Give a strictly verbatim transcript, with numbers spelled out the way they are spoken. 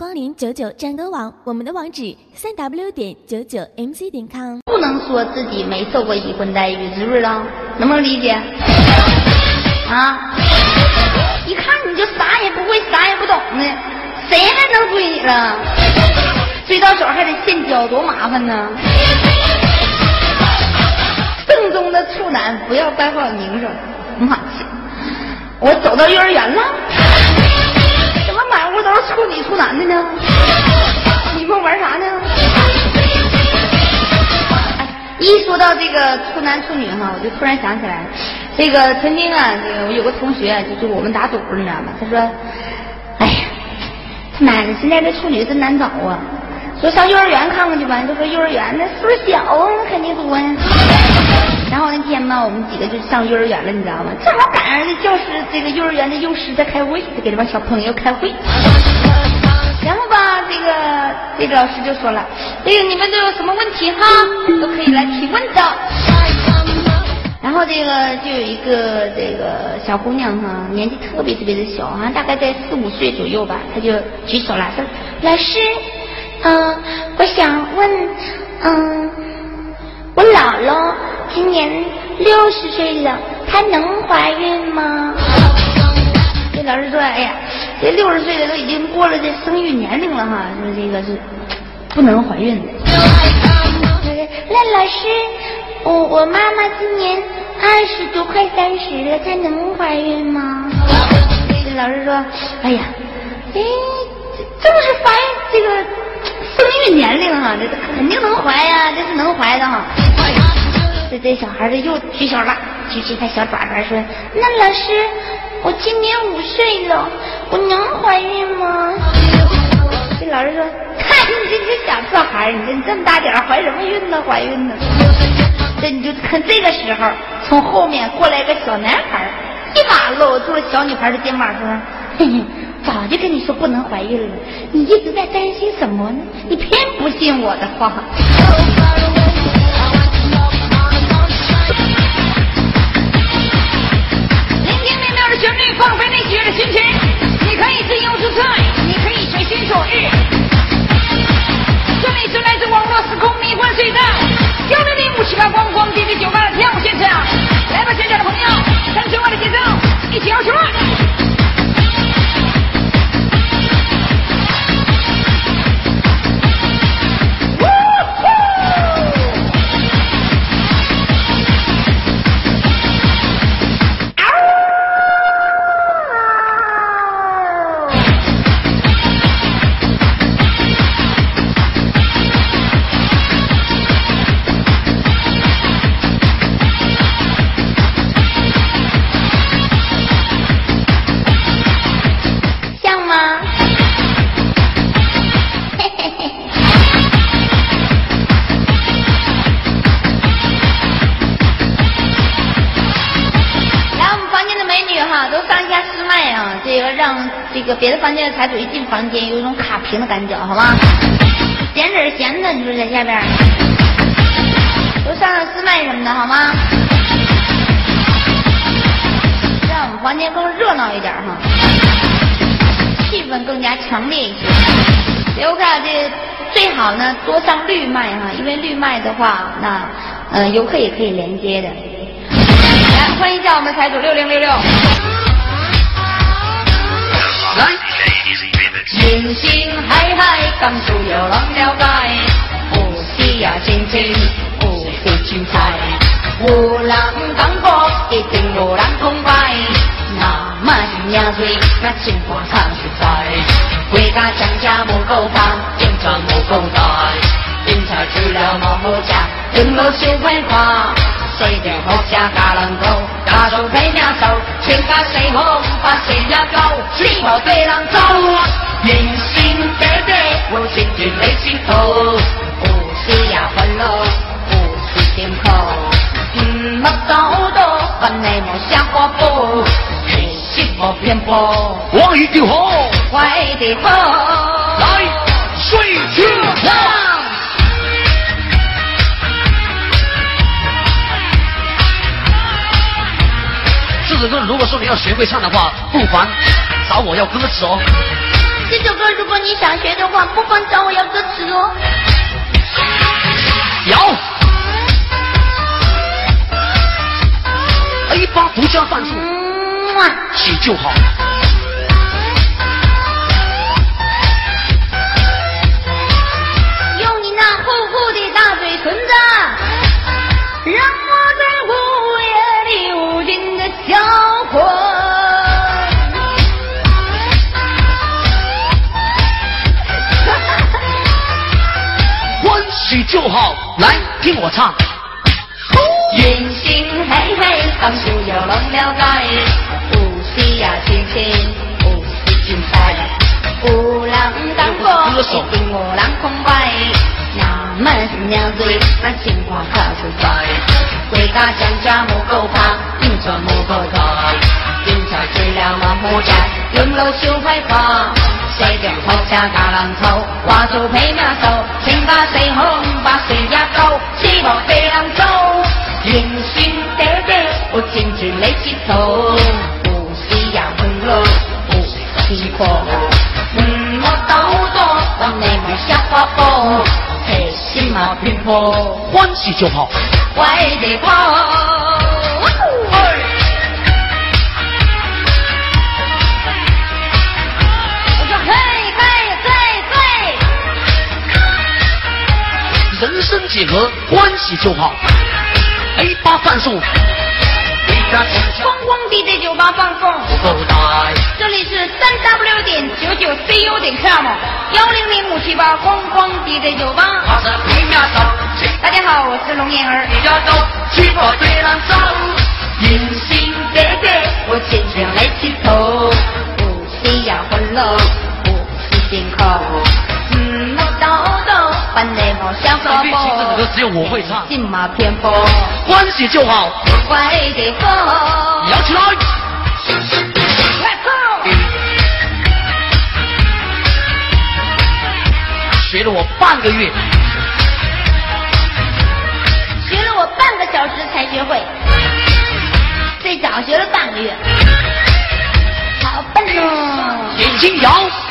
光临九九战歌网，我们的网址三 w 点九九 m c 点 com。 不能说自己没受过已婚待遇，知不知道？能不能理解？啊！一看你就啥也不会，啥也不懂的，谁还能追你了？追到手还得现交，多麻烦呢！正宗的处男，不要败坏名声。妈去！我走到幼儿园了，怎么满屋都是处女处男的呢？你们玩啥呢？哎，一说到这个处男处女哈，我就突然想起来，这个曾经啊，这个我有个同学，就是我们打赌你知道吗？他说：“哎呀，他妈的，现在这处女真难找啊！说上幼儿园看看去吧。”就说幼儿园那岁数小啊，那肯定多呀。然后那天吧，我们几个就上幼儿园了，你知道吗？正好赶上这教师这个幼儿园的幼师在开会，就给这帮小朋友开会。然后吧，这个这个老师就说了，这个你们都有什么问题哈，都可以来提问的。然后这个就有一个这个小姑娘哈，年纪特别特别的小，好像大概在四五岁左右吧，她就举手了，说：“老师，嗯、呃，我想问，嗯、呃，我姥姥今年六十岁了，她能怀孕吗？”这老师说：“哎呀，这六十岁的都已经过了这生育年龄了哈，说这个是不能怀孕的。”那老师，我我妈妈今年二十多快三十了，她能怀孕吗？这老师说：“哎呀，哎，正是怀这个生育年龄哈，这肯定能怀呀，这是能怀的哈。”这这小孩儿又举手了，举起他小爪爪说：“那老师，我今年五岁了，我能怀孕吗？”这老师说：“看你这个小破孩儿，你这这么大点儿怀什么孕呢？怀孕呢？”这你就看这个时候，从后面过来一个小男孩，一把搂住了小女孩的肩膀说：“嘿嘿，早就跟你说不能怀孕了，你一直在担心什么呢？你偏不信我的话。”旋律放飞你喜悦的心情，你可以自由自在，你可以随心所欲。这里是来自网络时空迷幻隧道幺零零五七八光光滴滴酒吧的跳舞现场，来吧，现场的朋友，跟随我的节奏，一起摇起来！这个别的房间的财主一进房间，有一种卡屏的感觉，好吗？闲着闲的，你说在下边都上上私麦什么的，好吗？让我们房间更热闹一点哈，气氛更加强烈一些。所以我看这最好呢多上绿麦哈，因为绿麦的话，那呃游客也可以连接的。来，欢迎一下我们财主六零六六。来，人生海海，感受有人了解，有时也清清，有时精彩。有人讲过，一定有人崇拜。那么是名嘴，那情况唱实在。国家强者无够放，警察无够大。警察除了无好食，更无小歹看。虽然好食家人多，家属陪命走，全家西风把谁也高，死后对人走。人生短短，有时阵要辛苦，有时也烦恼，有时辛苦。唔捌走到，烦内无啥花布，其实无偏颇。我一定好，坏的好，来水去唱。 狮子座，如果说你要学会唱的话，不妨找我要歌词哦。 这首歌如果你想学的话，不妨找我要歌词哦。 有 A 八独家范数， 嗯啊， 起就好。 用你那厚厚的大嘴唇子，让我在午夜里无尽的销魂。 欢喜就好，来听我唱。 云星黑黑，当树又弄了解，呼吸呀轻轻，呼吸精彩。无浪当过，一定无浪空白。那么新娘嘴，那情话靠出在。鬼家乡家木够怕，银川木够大。警察追了马火家，用楼修牌花。谁将头下大浪头，挖出配苗手，请把水红，把水压高，希望被浪走。人心得得，我紧紧来起头，呼吸呀混了，呼吸可。嗯，我兜多，让你们小花波，黑心嘛偏颇， 欢喜就好。 坏的跑。我说嘿嘿嘿嘿。 人生几何，欢喜就好。A 八范数， 光光 D J 酒吧放送， 不够大。 这里是三 W 点九九 C U 点 com 幺零零五七八光光 D J 酒吧。大家好，我是龙眼儿。 你家走，去破对浪走， 人心得得，我渐渐来起头，呼吸呀混了，呼吸进口。嗯，我抖抖，本来我想说这首歌只有我会唱。 金马偏颇， 欢喜就好。 坏的风， 摇起来。 Let's go。 学了我半个月， 学了我半个小时才学会，最少学了半个月，好笨哦。 眼睛摇。